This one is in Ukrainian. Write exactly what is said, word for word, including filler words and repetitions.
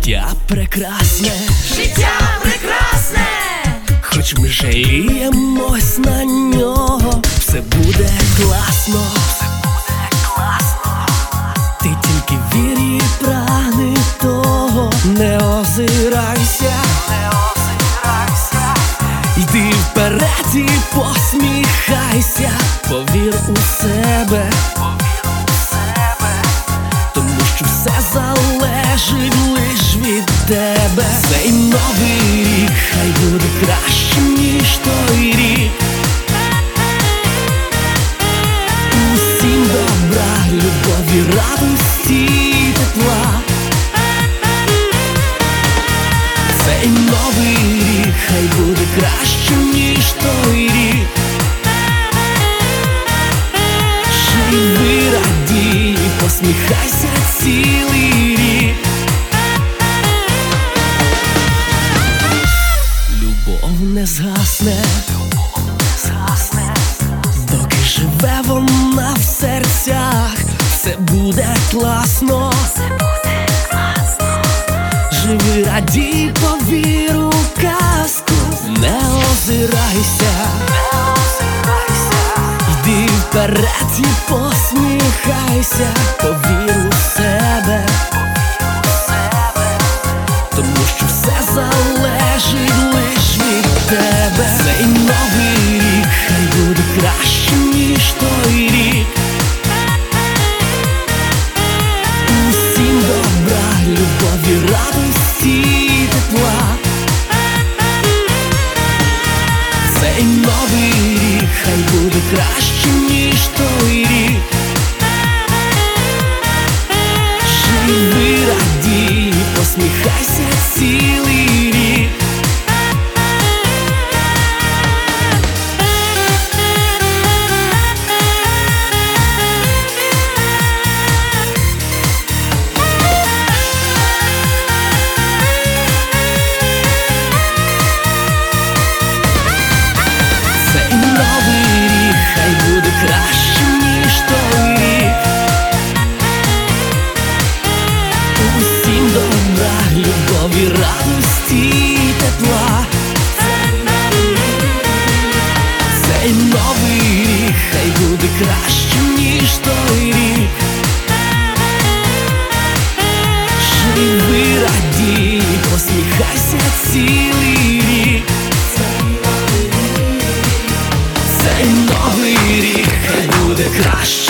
Життя прекрасне, життя прекрасне, хоч ми жаліємось на нього, все буде класно, все буде класно. Ти тільки вір і прагни того, не озирайся, не озирайся. Йди вперед і посміхайся, повір у себе, повір у себе, тому що все залежить лиш від тебе. Цей новий рік хай буде кращим, ніж той рік. Усім добра, любові, радості і тепла. Цей новий рік хай буде кращим, ніж той рік. Живи, радій, посміхайся цілий рік. Любов не згасне, любов не згасне, доки живе вона в серцях, все буде класно, все буде класно. Живи, радій, повір у казку, не озирайся, не озирайся. Йди вперед і посміхайся, повір у себе, повір у себе, тому що все залежить лиш від тебе. Цей новий рік хай буде кращим, ніж той рік. Усім добра, любові, радості і тепла. Цей новий рік хай буде кращим, ніж той рік. Живи, радій, посміхайся цілий рік. Цей новий рік хай буде кращим, ніж той рік. Усім добра, любові, радості і тепла. Цей новий рік хай буде кращим, ніж той рік. Живи, радій, посміхайся цілий рік. Цей новий рік хай буде краще.